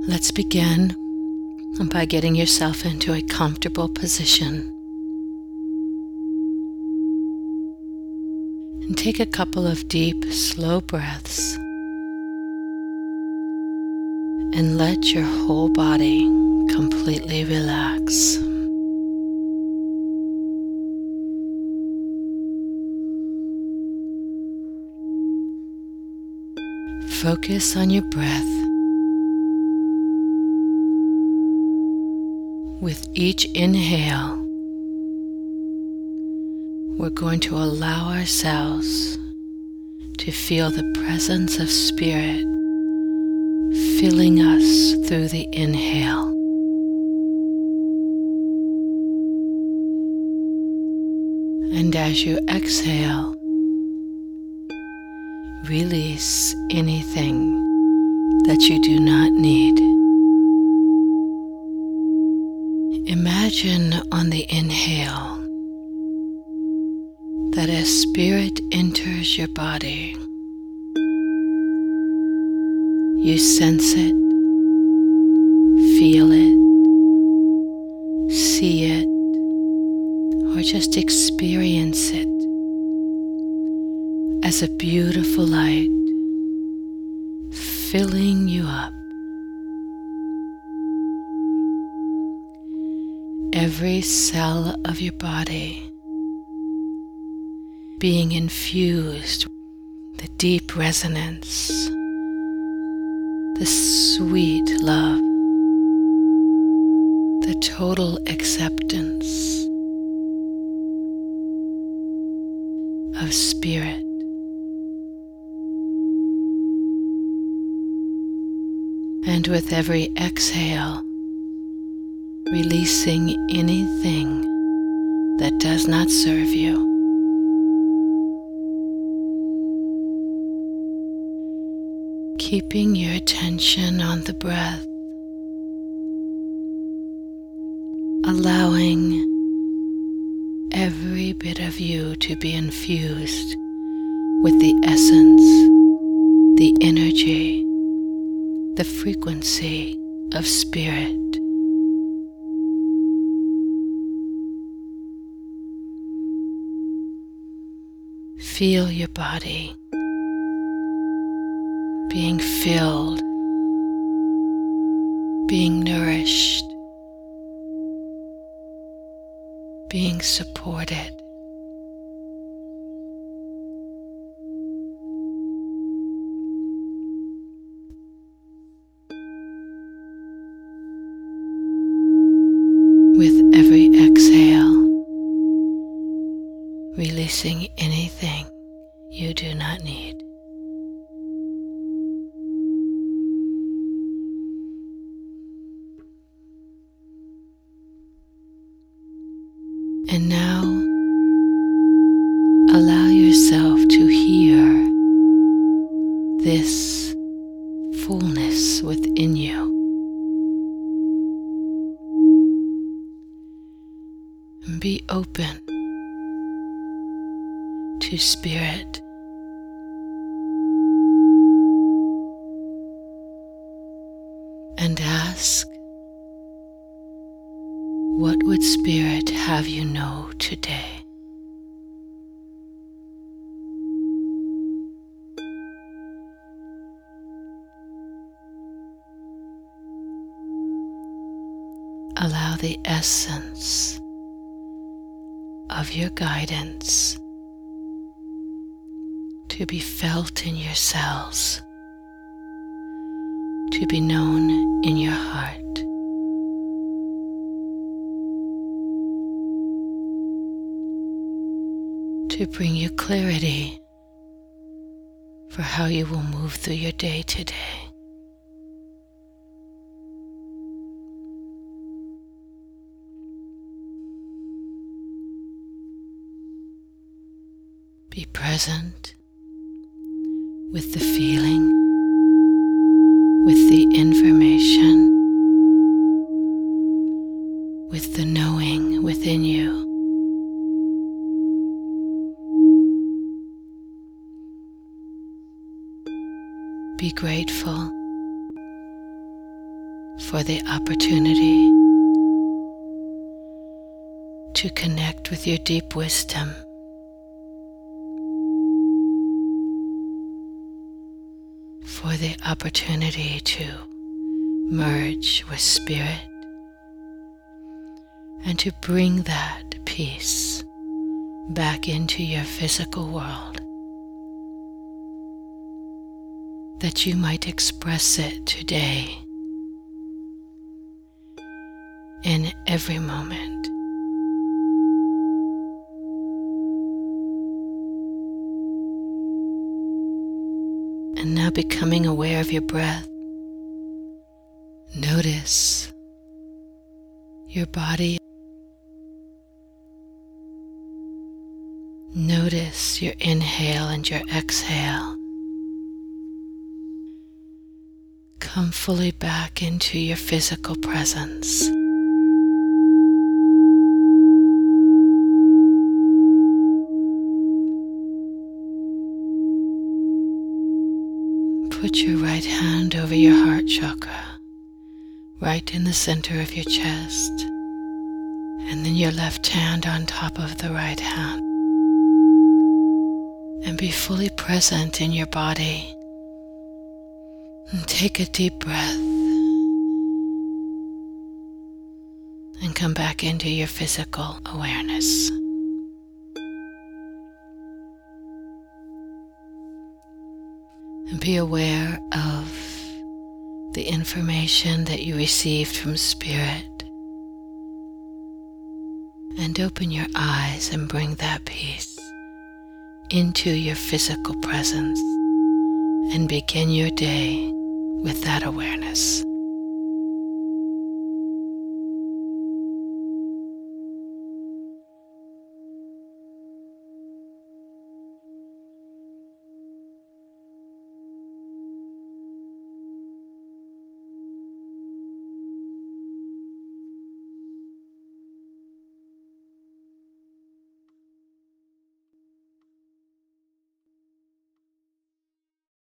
Let's begin by getting yourself into a comfortable position. And take a couple of deep, slow breaths. And let your whole body completely relax. Focus on your breath. With each inhale, we're going to allow ourselves to feel the presence of Spirit filling us through the inhale. And as you exhale, release anything that you do not need. Imagine on the inhale that as Spirit enters your body, you sense it, feel it, see it, or just experience it as a beautiful light filling you up. Every cell of your body being infused with the deep resonance, the sweet love, the total acceptance of Spirit. And with every exhale, releasing anything that does not serve you. Keeping your attention on the breath, allowing every bit of you to be infused with the essence, the energy, the frequency of Spirit. Feel your body being filled, being nourished, being supported. With every exhale, releasing anything you do not need. And now, allow yourself to hear this fullness within you. And be open to Spirit. And ask, what would Spirit have you know today? Allow the essence of your guidance to be felt in your cells, to be known in your heart. To bring you clarity for how you will move through your day today. Be present with the feeling, with the information, with the knowing within you. Be grateful for the opportunity to connect with your deep wisdom, for the opportunity to merge with Spirit and to bring that peace back into your physical world, that you might express it today in every moment. And now, becoming aware of your breath, notice your body. Notice your inhale and your exhale. Come fully back into your physical presence. Put your right hand over your heart chakra, right in the center of your chest, and then your left hand on top of the right hand. And be fully present in your body. And take a deep breath and come back into your physical awareness. And be aware of the information that you received from Spirit. And open your eyes and bring that peace into your physical presence and begin your day with that awareness.